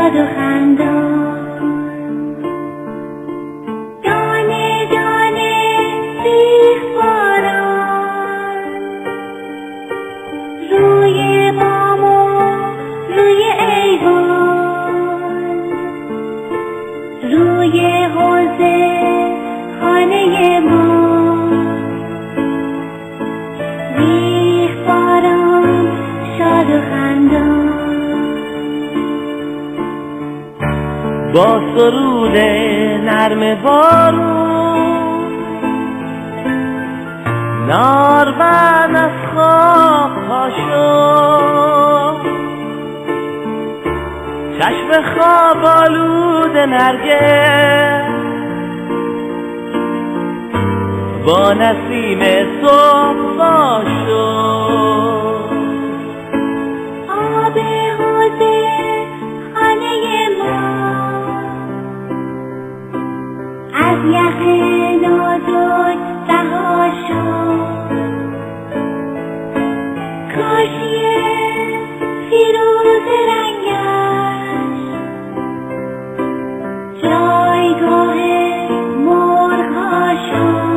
شاد و خندان. دانه دانه ریخت باران روی بام و روی ایوان، روی حوض خانه ما. ریخت باران شاد و خندان. با سرود نرم بارون نارون از خواب پا شد، چشم خواب آلود نرگس با نسیم صبح پا شد. آب حوض خانه ما از یخ نازک رها شد. کاشی فیروز رنگش جایگاه مرغ‌ها شد.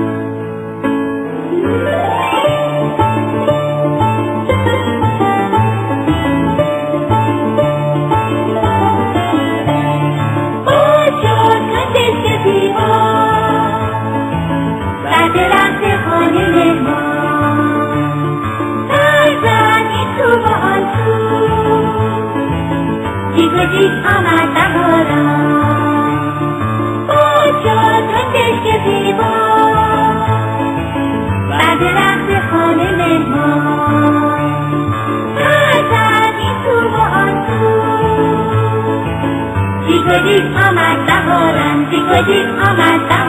جیک آمد بهاران، با شاد دشت زیبا بر درخت خانه مهمان. زد این تو و آن تو، جیک آمد بهاران، جیک آمد بهاران.